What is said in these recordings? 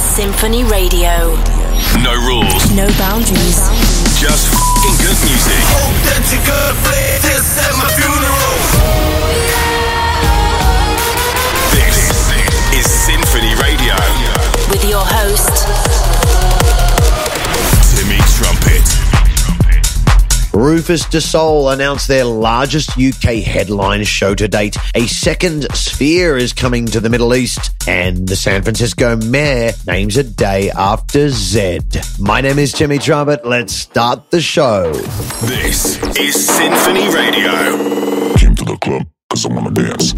Symphony Radio. No rules. No boundaries. Just f***ing good music. Hope that you're gonna play this at my funeral. This is Symphony Radio. With your host, Timmy Trumpet. Rufus Du Sol announced their largest UK headline show to date. A second Sphere is coming to the Middle East, and the San Francisco mayor names a day after Zed. My name is Timmy Trumpet. Let's start the show. This is Symphony Radio. Came to the club because I want to dance.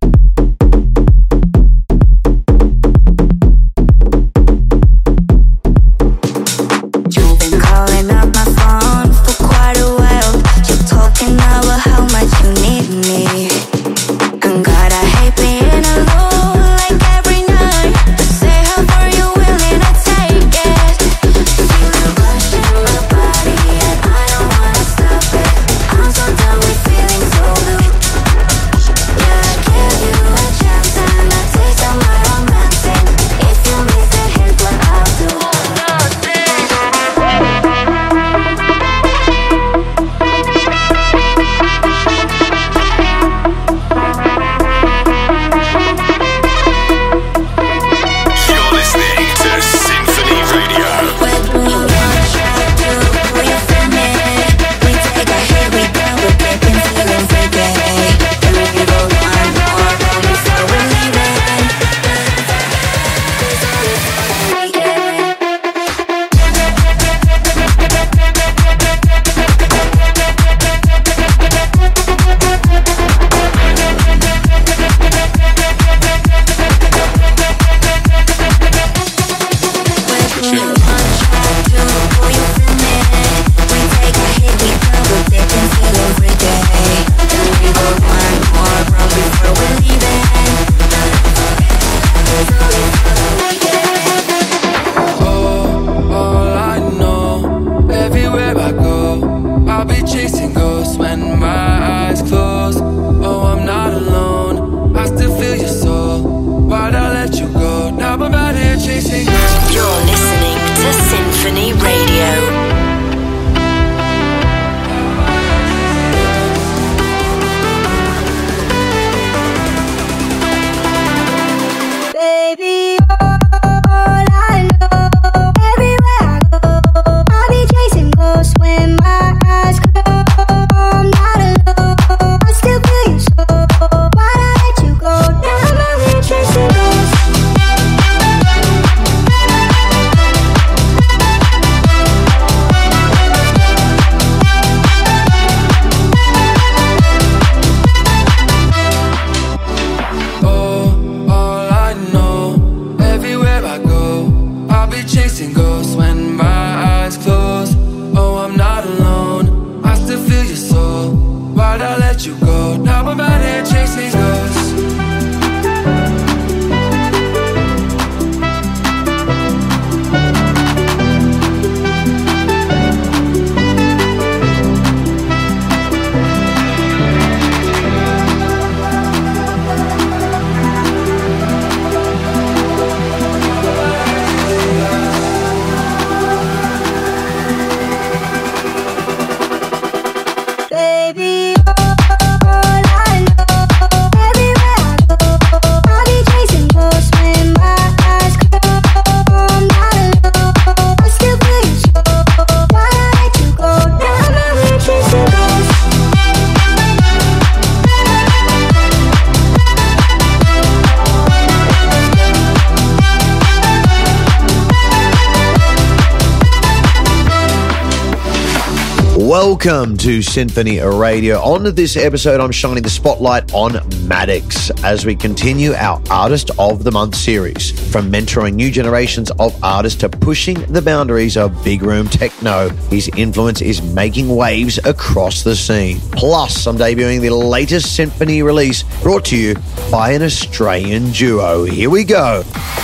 Welcome to Symphony Radio. On this episode, I'm shining the spotlight on Maddix as we continue our Artist of the Month series. From mentoring new generations of artists to pushing the boundaries of big room techno, his influence is making waves across the scene. Plus, I'm debuting the latest Symphony release brought to you by an Australian duo. Here we go.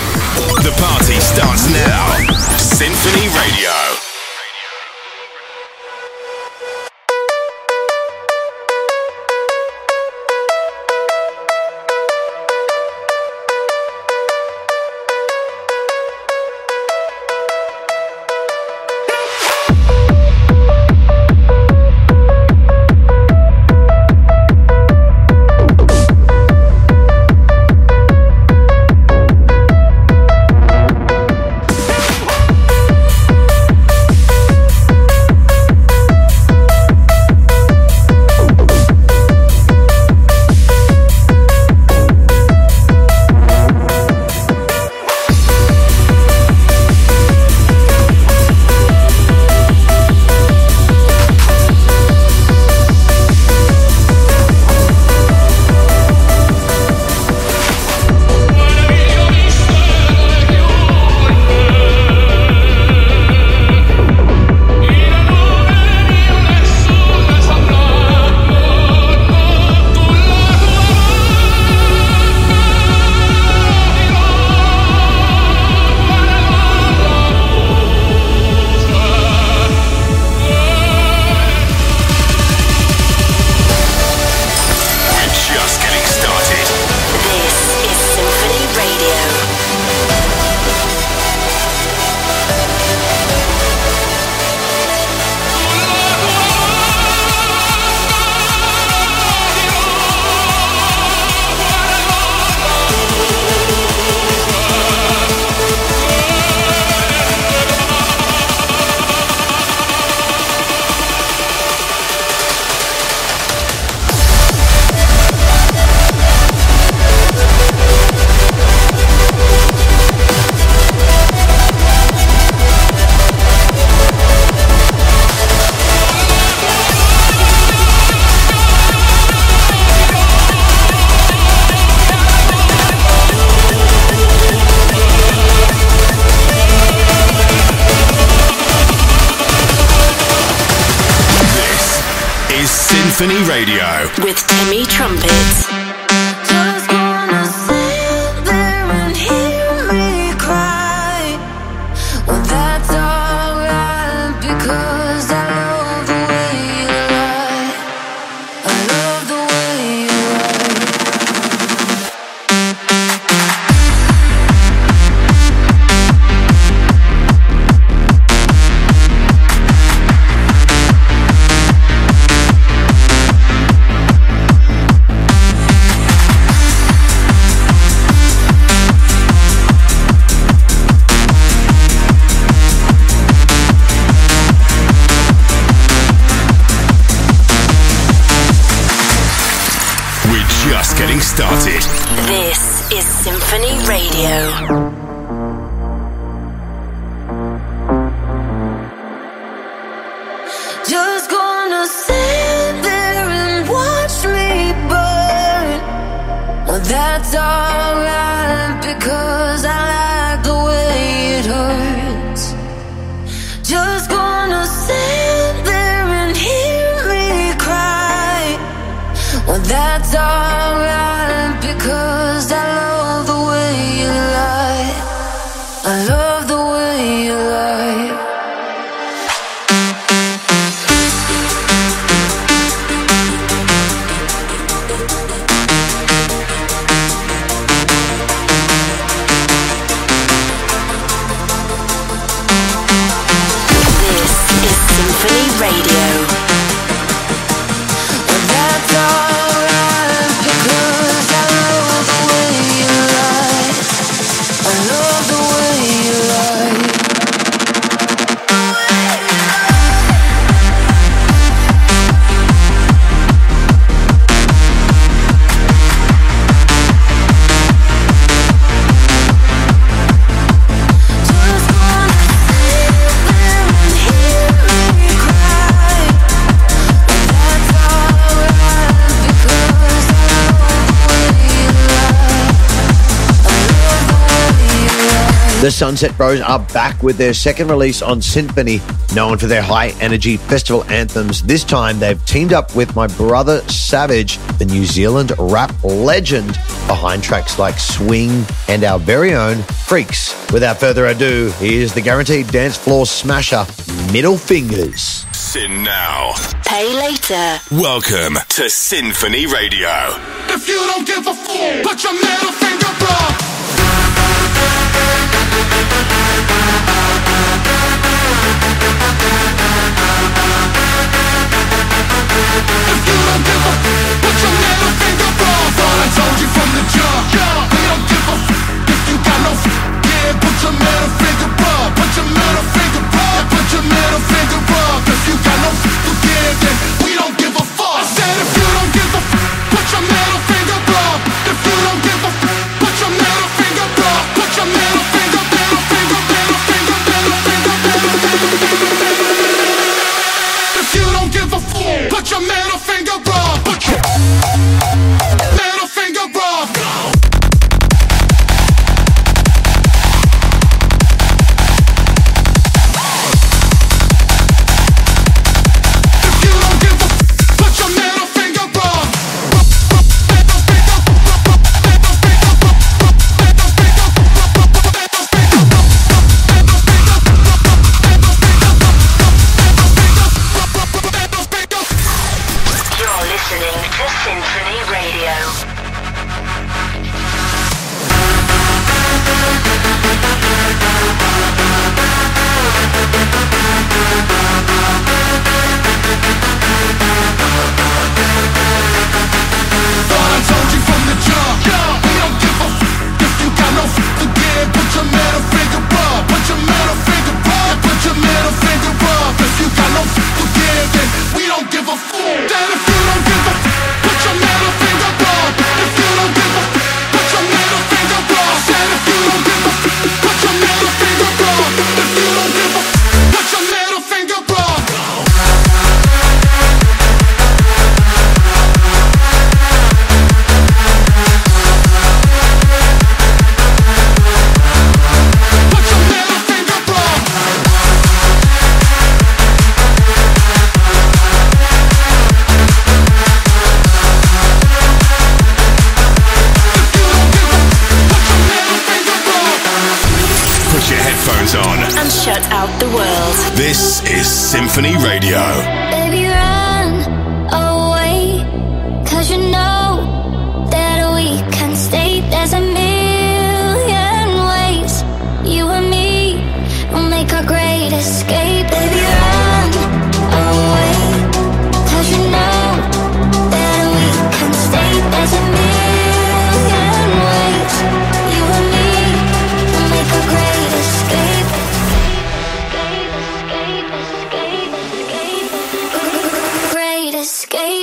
The party starts now. Symphony Radio. Symphony Radio. With Timmy Trumpet. Just wanna sit there and hear me cry. Well, that's alright because I love the way you lie. I love the way you lie. Just getting started. This is Symphony Radio. Just gonna sit there and watch me burn. Well, that's alright because I like the way it hurts. Just gonna sit there and hear me cry. Well, that's alright because I love the way you lie. I love the way you lie. This is Symphony Radio. Well, that's alright because I love the way you lie. I love the way you lie. Just wanna sit there and hear me cry. Well, that's alright because I love the way you lie. I love the way you lie. The Sunset Bros are back with their second release on Symphony, known for their high-energy festival anthems. This time, they've teamed up with my brother Savage, the New Zealand rap legend, behind tracks like Swing and our very own Freaks. Without further ado, here's the guaranteed dance floor smasher, Middle Fingers. Sin now. Pay later. Welcome to Symphony Radio. If you don't give a fuck, put your middle finger up. If you don't give a fuck, put your middle finger up. Thought I told you from the jump. We don't give a fuck if you got no fuck. Yeah, put your middle finger up. Put your middle finger up. Put your middle finger up. If you got no fuck to give, then we don't give a fuck. I said if you don't give a fuck, put your middle finger up. If you don't give a fuck, put your middle finger up. Put your middle finger, middle finger. headphones on and shut out the world. This is Symphony Radio. Baby, run away, 'cause you know that we can stay. There's a million ways you and me will make our great escape. Baby, run away, 'cause you know that we can stay. There's a million ways you and me will make our great escape. Great escape.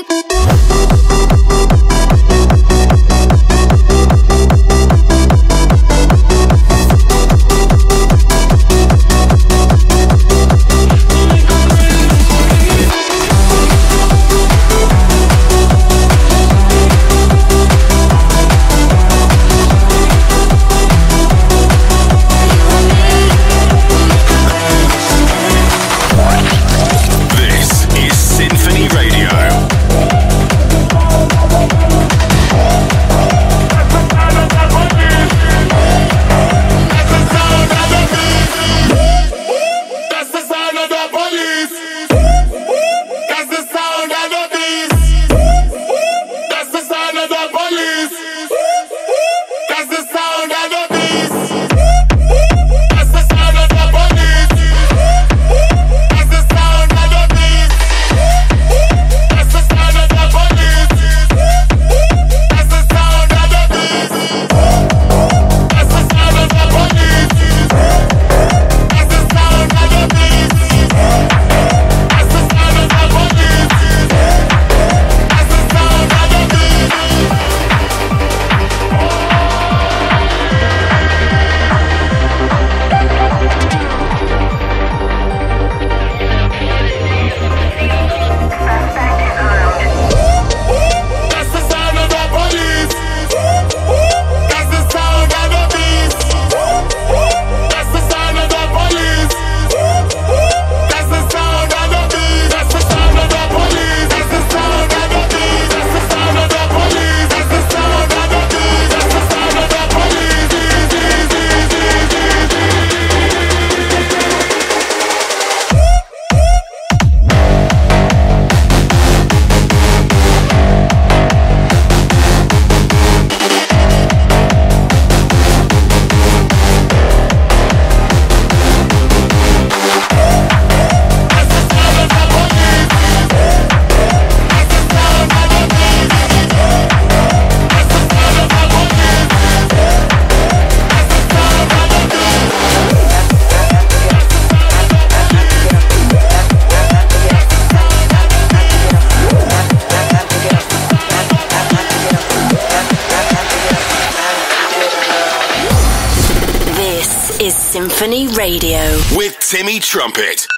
Symphony Radio with Timmy Trumpet.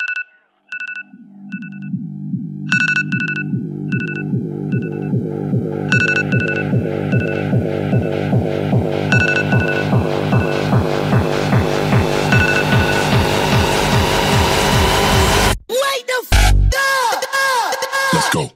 Let's go.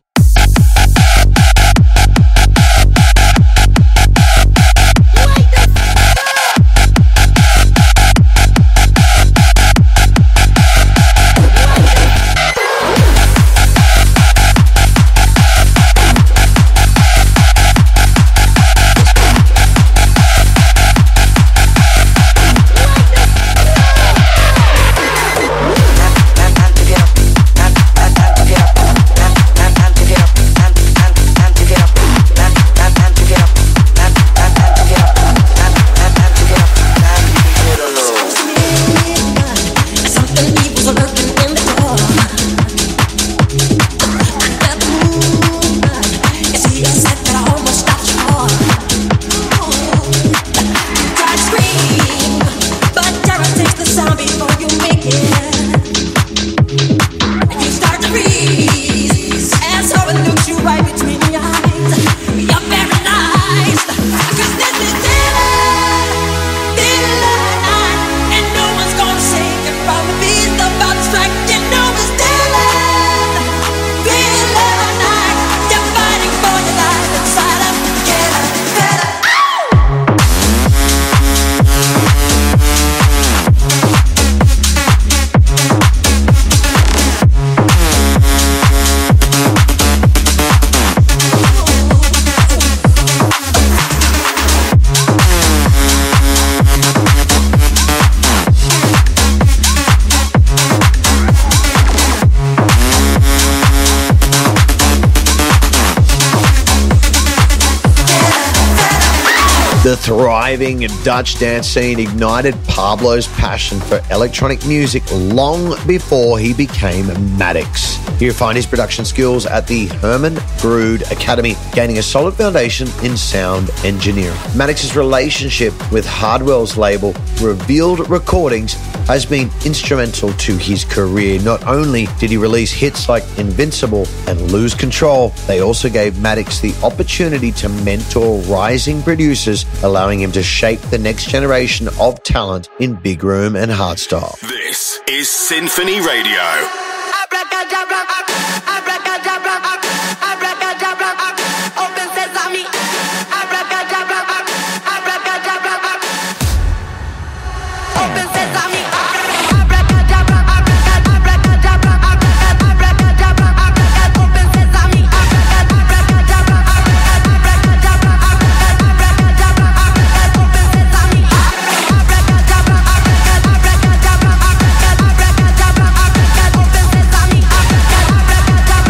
thriving Dutch dance scene ignited Pablo's passion for electronic music long before he became Maddix. He refined his production skills at the Herman Brood Academy, gaining a solid foundation in sound engineering. Maddix's relationship with Hardwell's label, Revealed Recordings, has been instrumental to his career. Not only did he release hits like Invincible and Lose Control, they also gave Maddix the opportunity to mentor rising producers, allowing him to shape the next generation of talent in big room and hardstyle. This is Symphony Radio. Abracadabra, abracadabra, abracadabra, open sesame. Abracadabra, abracadabra, open sesame. Abracadabra, abracadabra, abracadabra, open sesame. Abracadabra, abracadabra, abracadabra, open sesame. Abracadabra, abracadabra, abracadabra, open sesame.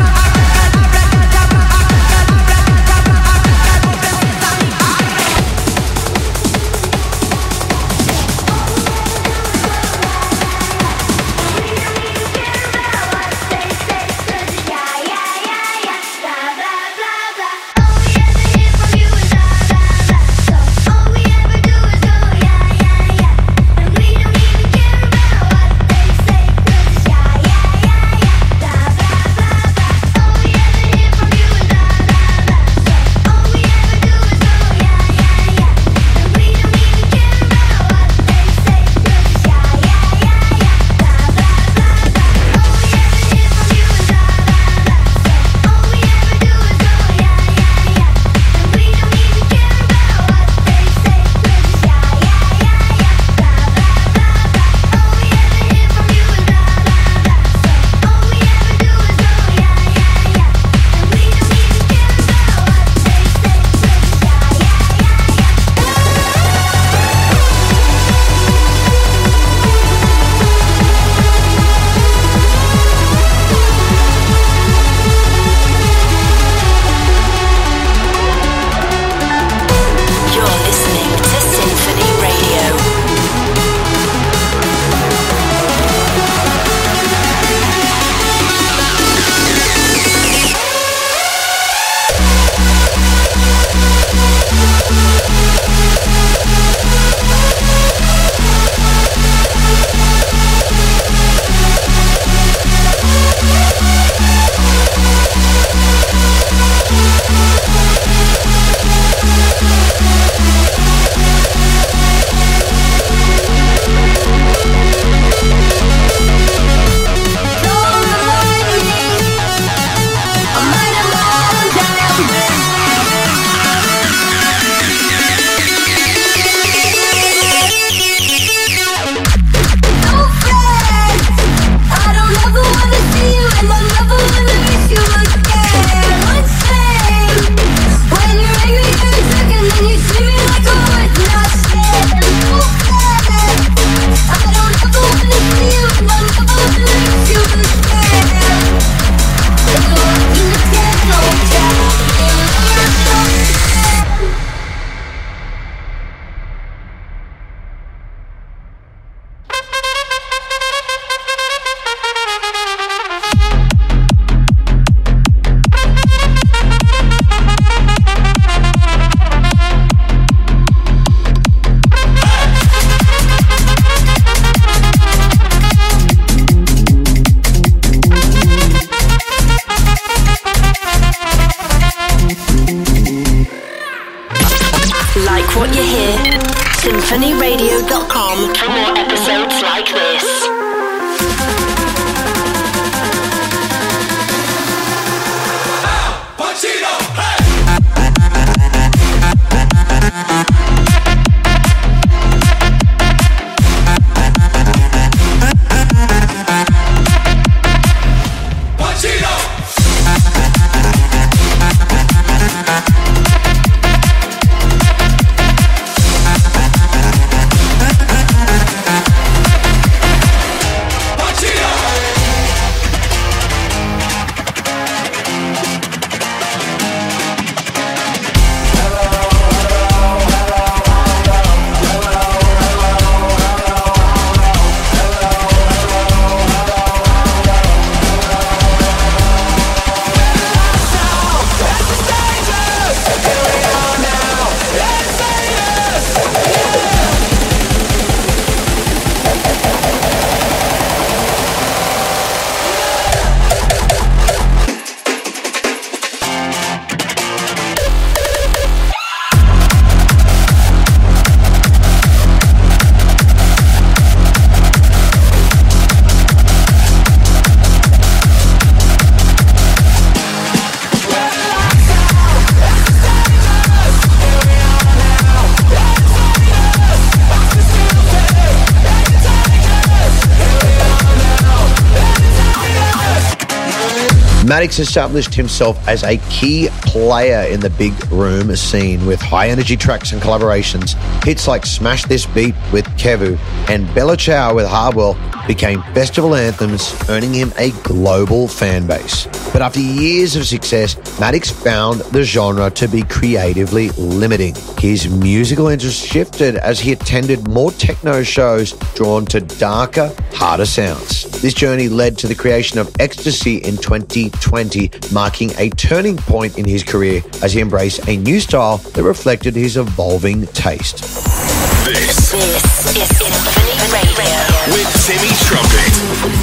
Maddix established himself as a key player in the big room scene with high-energy tracks and collaborations. Hits like Smash This Beat with Kevu and Bella Ciao with Hardwell became festival anthems, earning him a global fan base. But after years of success, Maddix found the genre to be creatively limiting. His musical interest shifted as he attended more techno shows drawn to darker, harder sounds. This journey led to the creation of Ecstasy in 2020, marking a turning point in his career as he embraced a new style that reflected his evolving taste. This is Symphony Radio. with Timmy Trumpet.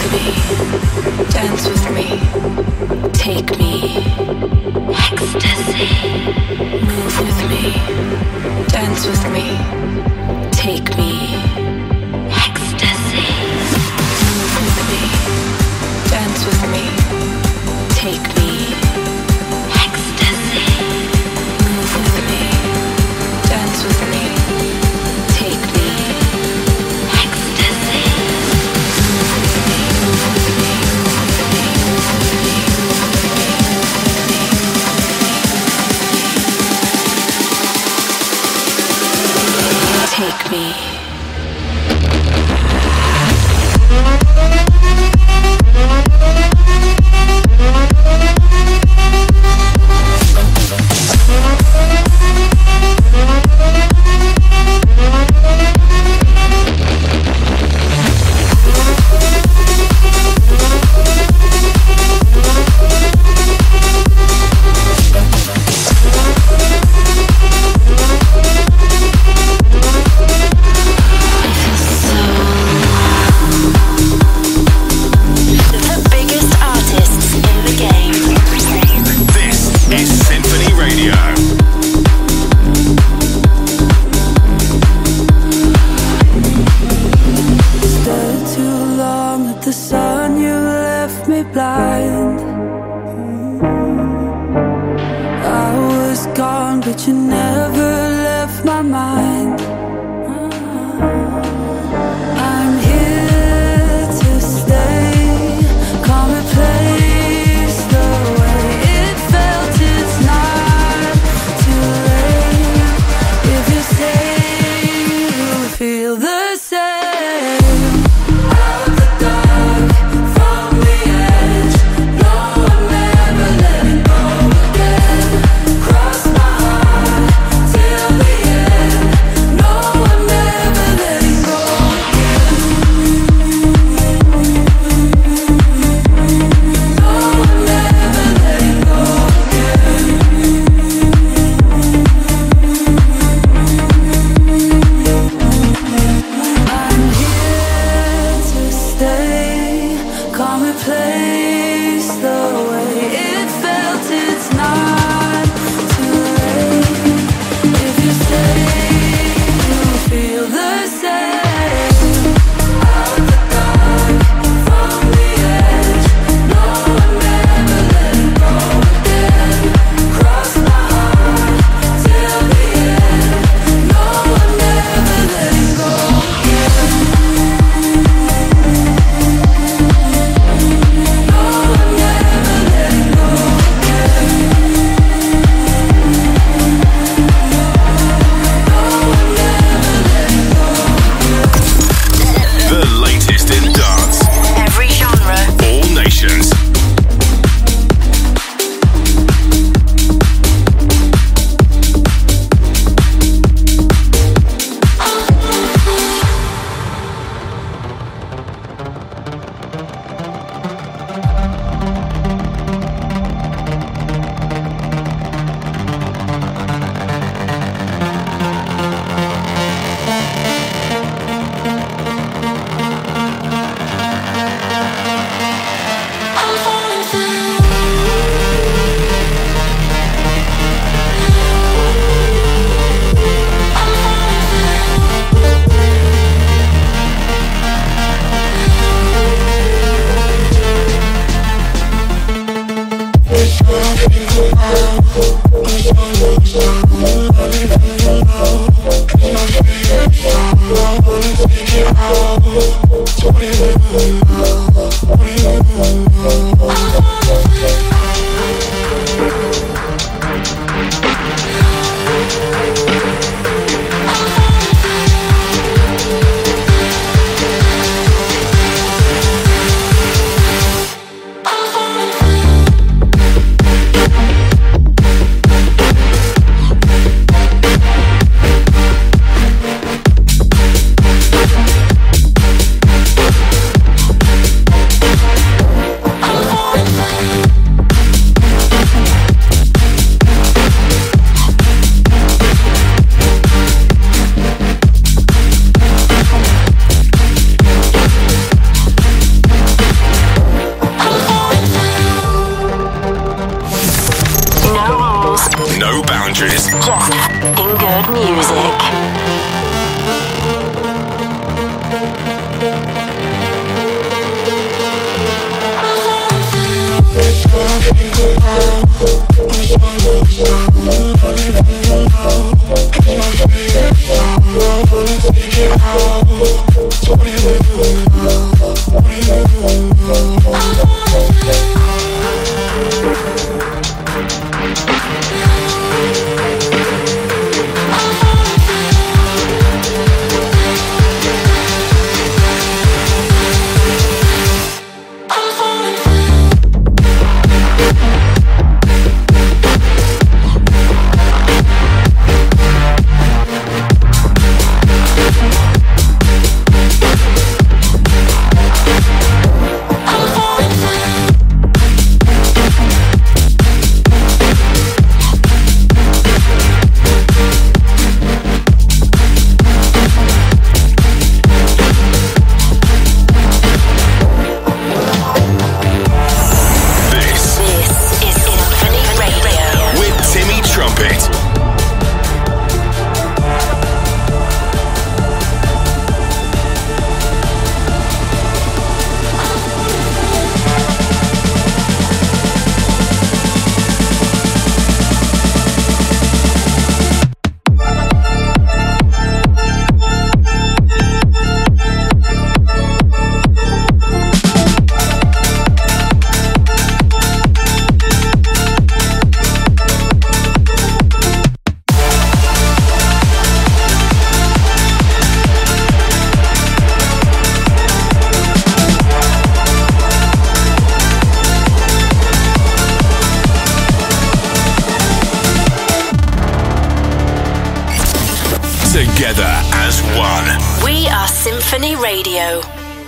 Dance with me. Take me. Ecstasy. Move with me. Dance with me. Take me. Ecstasy. Move with me. Dance with me. Take me. Ecstasy. Move with me. Dance with me. Take me. Ecstasy. Take me. No boundaries. Just f***ing good music. Together as one. We are Symphony Radio.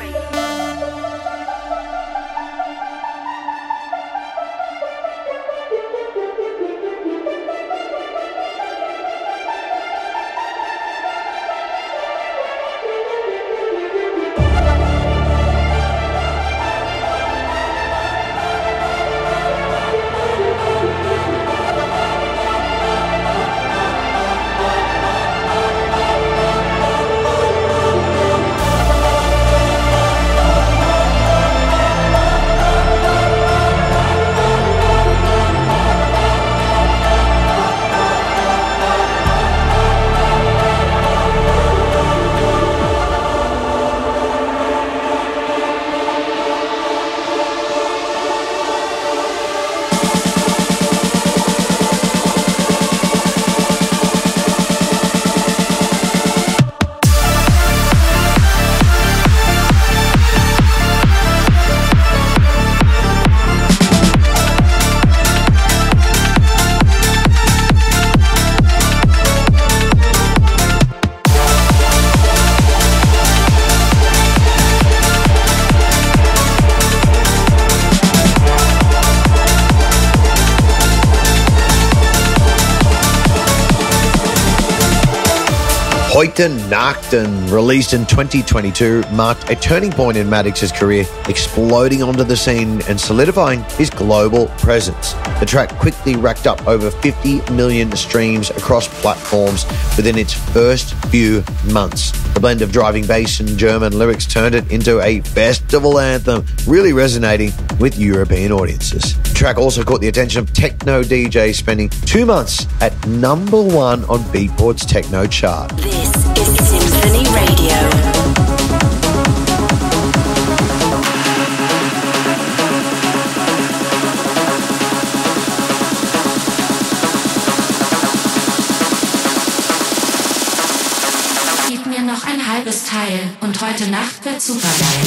Heute Nachten, released in 2022, marked a turning point in Maddix's career, exploding onto the scene and solidifying his global presence. The track quickly racked up over 50 million streams across platforms within its first few months. The blend of driving bass and German lyrics turned it into a festival anthem, really resonating with European audiences. The track also caught the attention of techno DJs, spending 2 months at #1 on Beatport's techno chart. This is Symphony Radio. wird supergeil.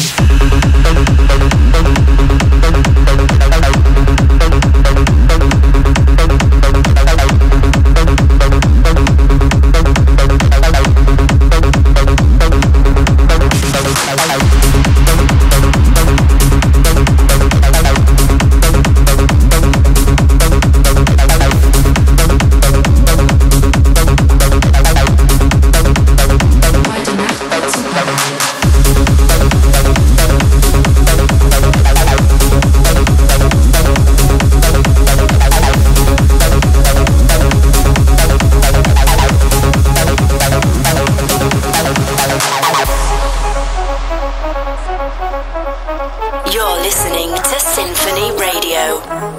You're listening to Symphony Radio.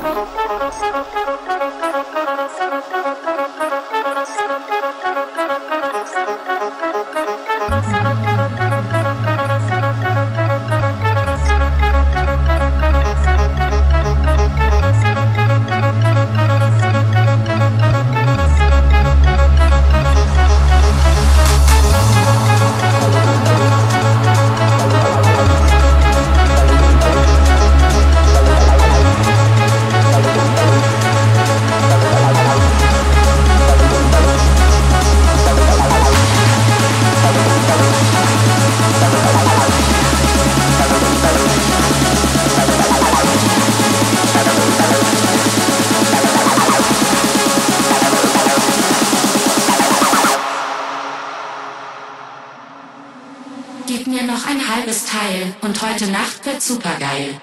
Gib mir noch ein halbes Teil und heute Nacht wird supergeil.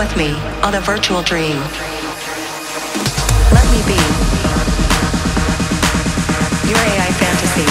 with me on a virtual dream. Let me be your AI fantasy.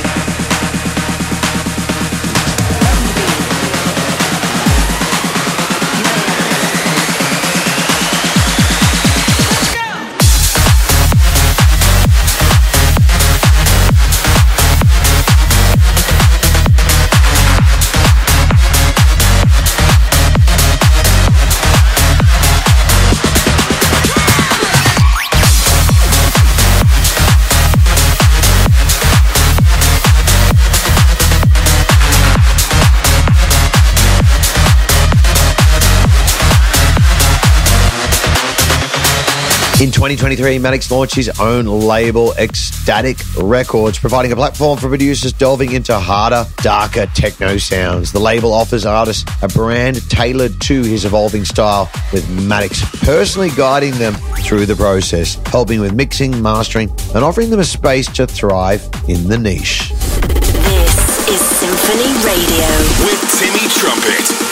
In 2023, Maddix launched his own label, Ecstatic Records, providing a platform for producers delving into harder, darker techno sounds. The label offers artists a brand tailored to his evolving style, with Maddix personally guiding them through the process, helping with mixing, mastering, and offering them a space to thrive in the niche. This is Symphony Radio with Timmy Trumpet.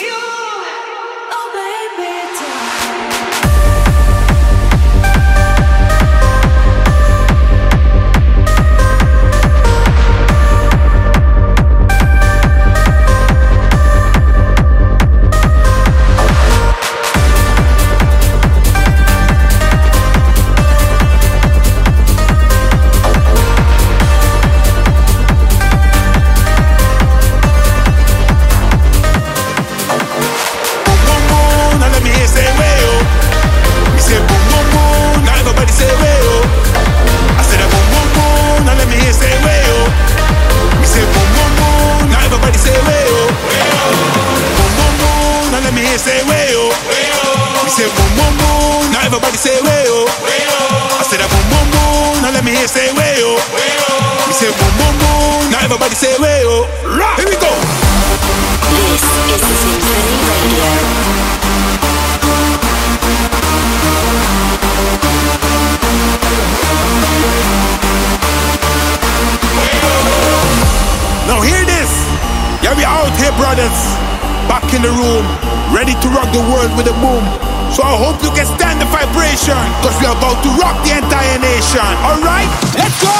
Back in the room, ready to rock the world with a boom. So I hope you can stand the vibration, cause we are about to rock the entire nation. Alright, let's go!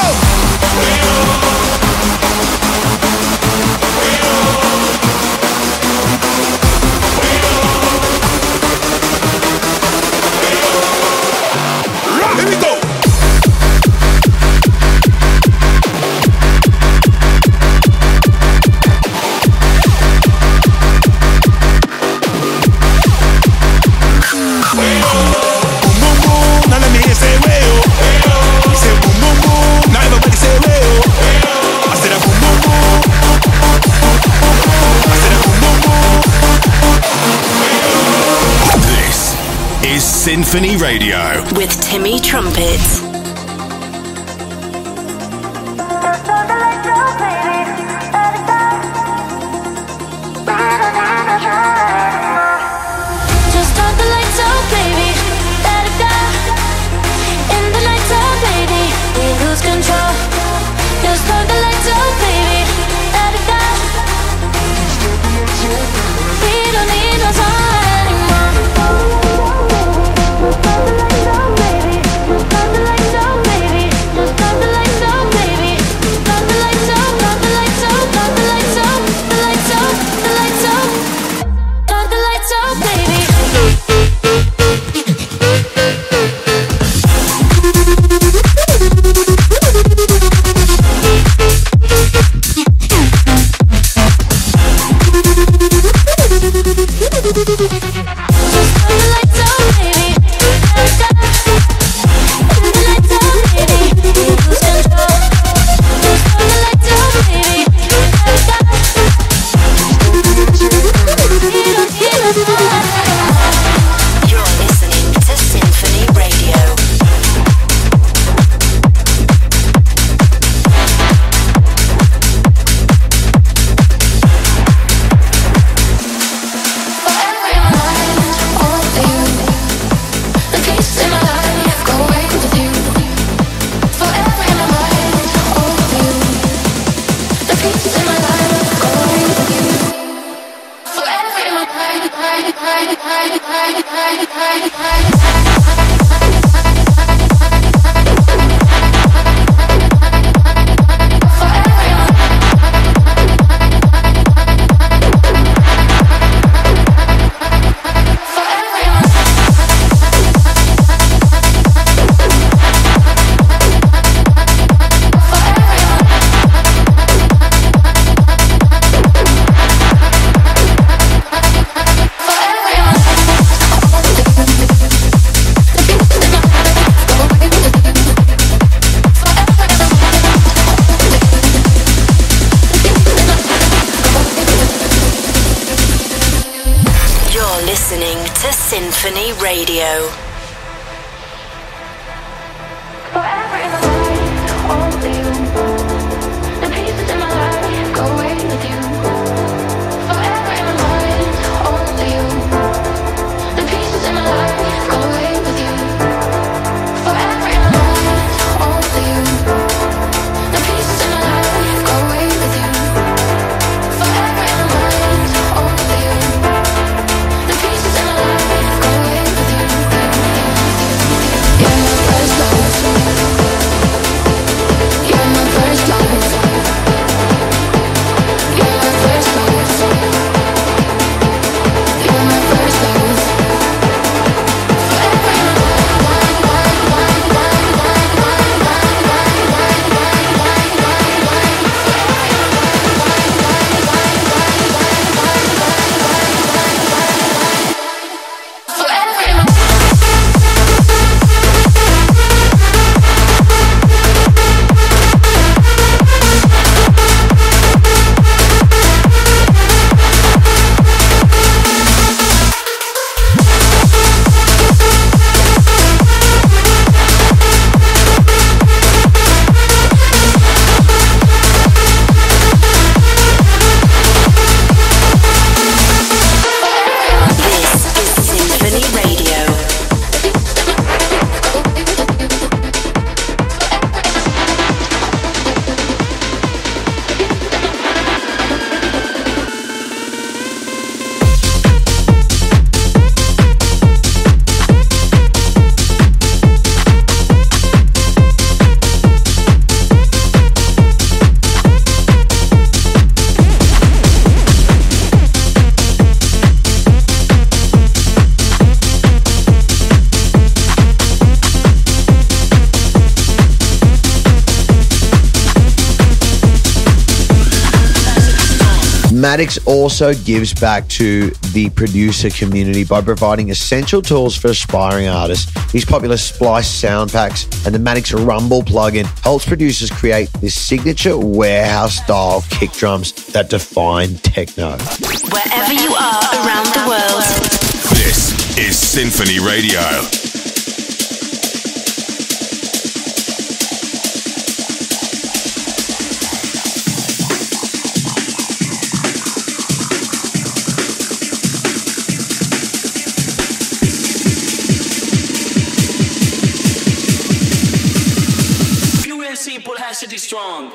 Here we go! Symphony Radio with Timmy Trumpet. Like Symphony Radio. Maddix also gives back to the producer community by providing essential tools for aspiring artists. His popular Splice sound packs and the Maddix Rumble plugin helps producers create this signature warehouse-style kick drums that define techno. Wherever you are around the world, this is Symphony Radio. City strong.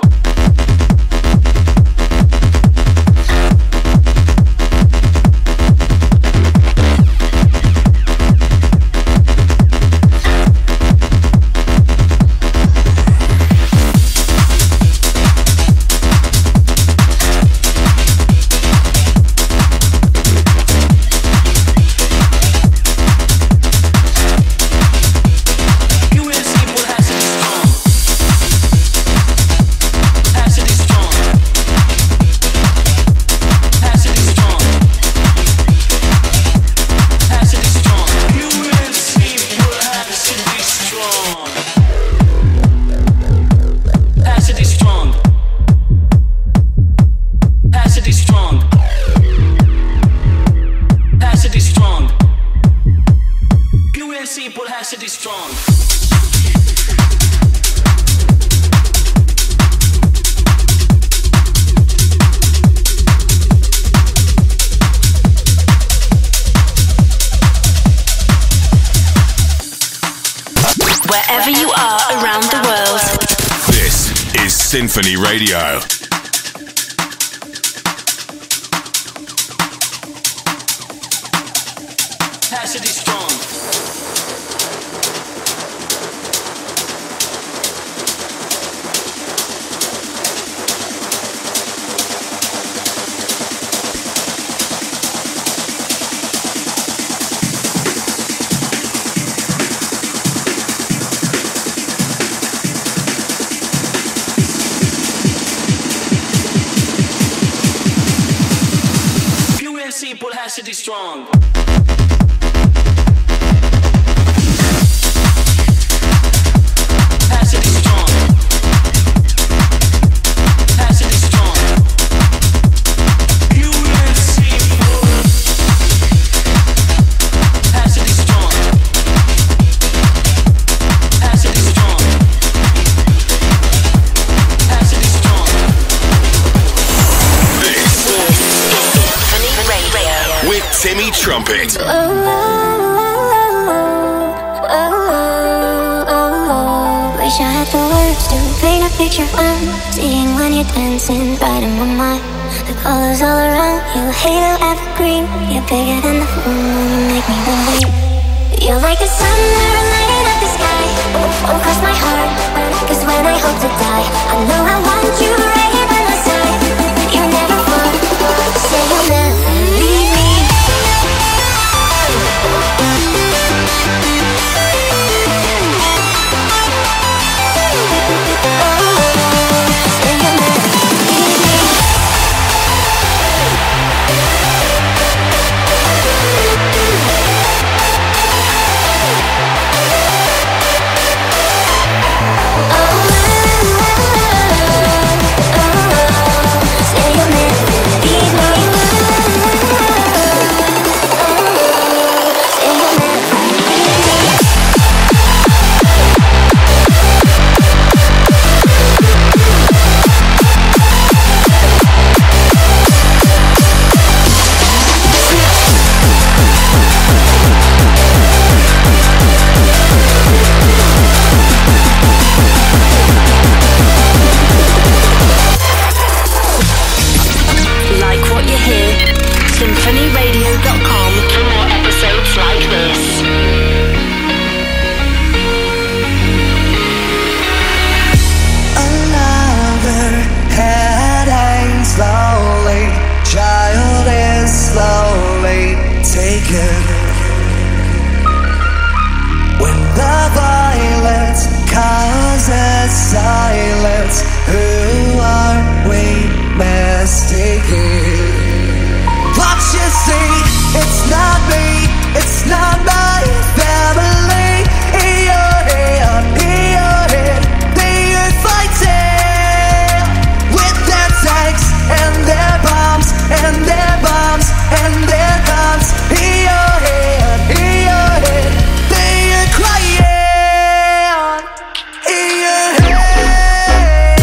Wherever you are around the world, this is Symphony Radio. Capacity strong. strong. Timmy Trumpet. Wish I had the words to paint a picture I'm seeing when you're dancing right in my mind. The colors all around you, halo evergreen. You're bigger than the moon, you make me believe. You're like the sun lighting up the sky. Oh, cross my heart, cause when I hope to die, I know I want you right here by my side. You're never far, say you'll never leave me. SymphonyRadio.com for more episodes like this. Another headache slowly, child is slowly taken. When the violence causes silence, who are we mistaken? What you see, it's not me, it's not my family. In your head, they are fighting with their tanks and their bombs and their bombs and their guns. In your head, they are crying. In your head,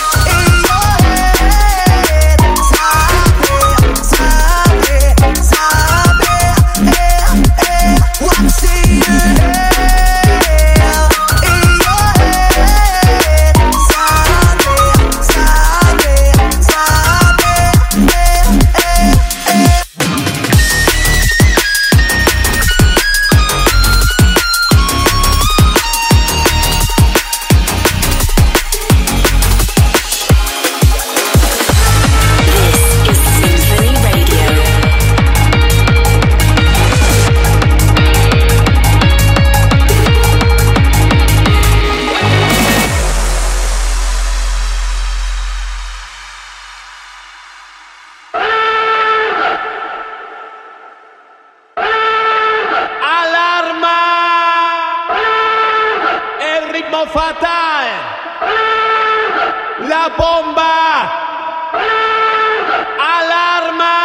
what's in your head? Fatale, la bomba, allarma.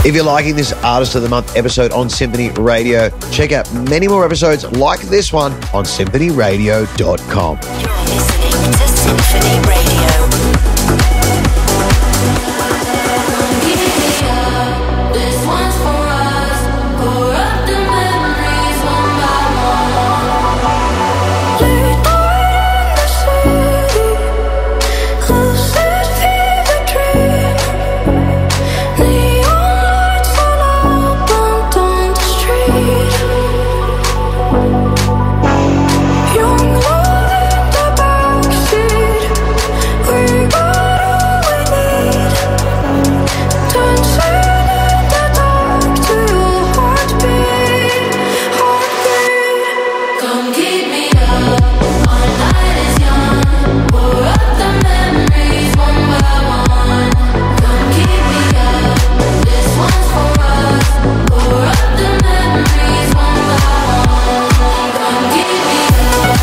If you're liking this Artist of the Month episode on Symphony Radio, check out many more episodes like this one on symphonyradio.com. You're listening to Symphony Radio. This one's for us. Pour up the memories one by one. Late night in the city, lucid fever dream. Neon lights all opened on the street. Young love in the backseat. We got all we need. Dancing in the dark to your heartbeat, heartbeat. Come keep me up, our night is young. Pour up the memories one by one. Come keep me up, this one's for us. Pour up the memories one by one. Come keep me up.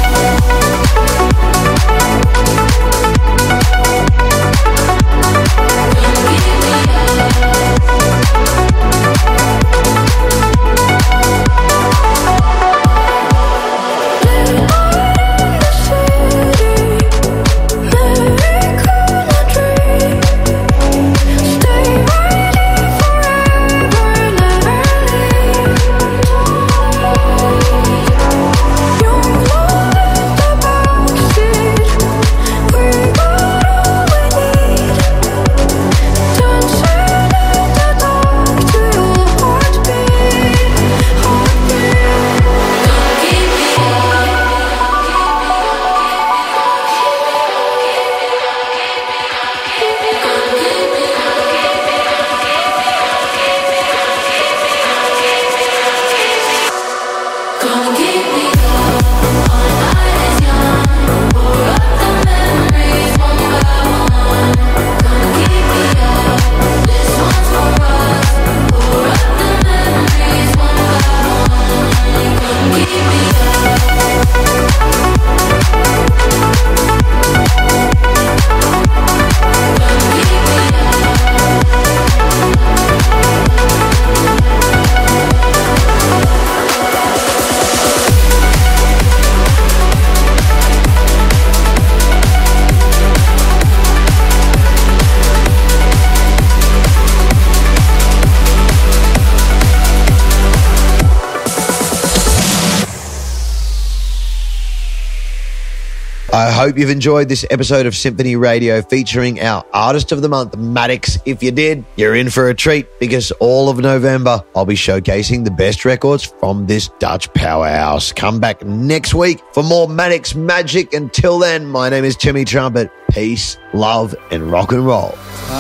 I hope you've enjoyed this episode of Symphony Radio featuring our Artist of the Month, Maddox. If you did, you're in for a treat because all of November, I'll be showcasing the best records from this Dutch powerhouse. Come back next week for more Maddox magic. Until then, my name is Timmy Trumpet. Peace, love, and rock and roll.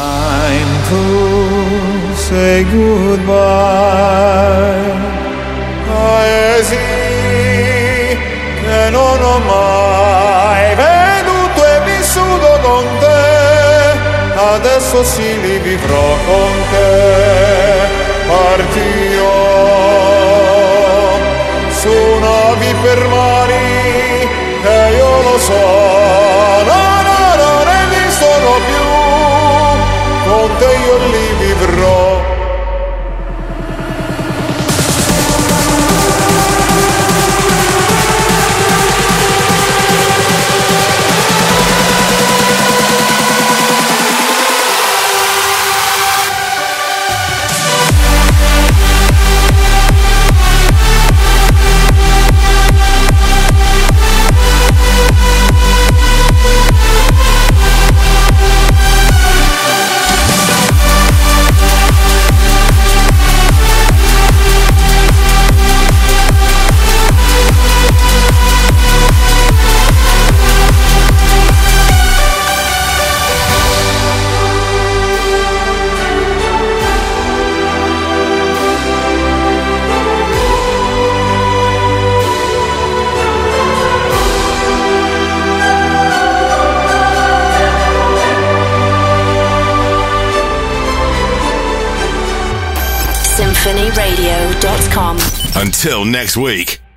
Time to say goodbye. Paesi che non ho mai veduto e vissuto con te, adesso sì li vivrò con te. Partirò su navi per mari che io lo so, non esistono più, con te io li vivrò. SymphonyRadio.com. Until next week.